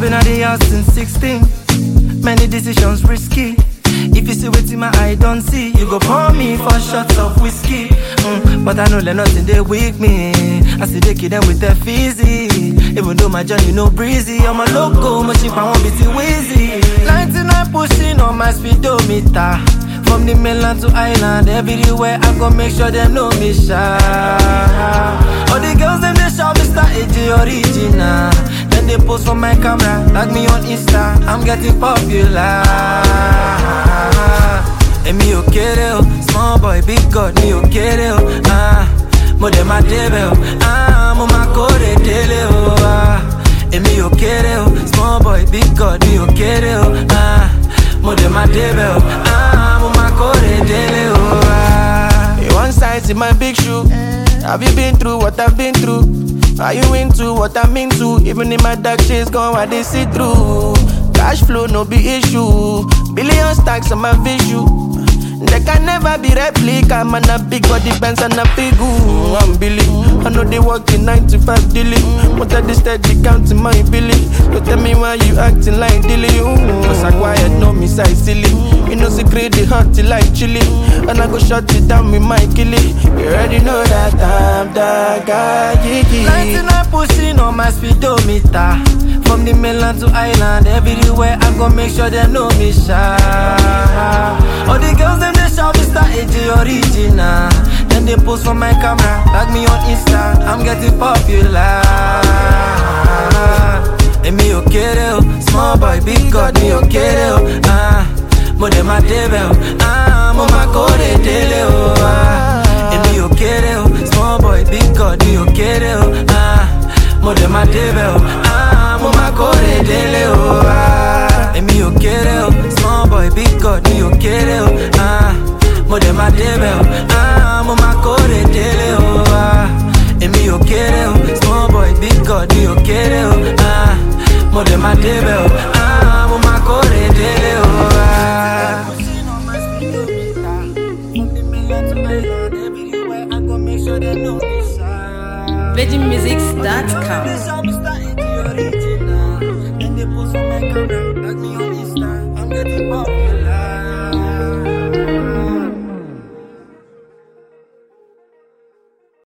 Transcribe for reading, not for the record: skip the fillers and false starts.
been at the house since 16. Many decisions risky. If you see what's in my eye, don't see. You go pour me for shots of whiskey. But I know let nothing they weak me. I see they kill them with their fizzy. Even though my journey no breezy, I'm a loco, machine I won't be too easy. 99 pushing on my speedometer. From the mainland to island, everywhere I go make sure them know me shy. All the girls them they shout Mr. AJ original. Then they post for my camera, tag me on Insta. I'm getting popular. Emi o kere o, small boy, big God, mi o kere o. Mo de ma debe o, mo ma kore dele o. Emi o kere o, small boy, big God, mi o kere o. Mo de ma debe o, mo ma kore dele o. One size in my big shoe. Have you been through what I've been through? Are you into what I'm into? Even in my dark shades gone, I they see through. Cash flow no be issue. Billion stacks on my visual. They can never be replica. Man a big body bands and a big I'm Billy. I know they working 9 to 5 daily. But I just steady counting my billy. Don't tell me why you acting like dilly. Cause I quiet, no me size silly. You know secret they hot till like chili. And I go shut it down with my killie. You already know that I'm that guy. 99 pushing on my speedometer. From the mainland to island, everywhere I go make sure they know me shy. All the girls them they shout Mr. AJ original. Then they post for my camera, tag me on Insta. I'm getting popular. Emi o kere o, small boy, big God, mi o kere o. Mo de ma debe o, mo ma kore dele o. Emi o kere o, small boy, big God, mi o kere o. Mo de ma debe o, mo ma kore dele o. Emi o kere o, small boy, big God, mi o kere o. Mo de ma debe o, mo ma kore dele o. Emi o kere o, small boy, big God, mi o kere o. Mo de ma debe o, mo ma kore dele o. VeggieMusics.com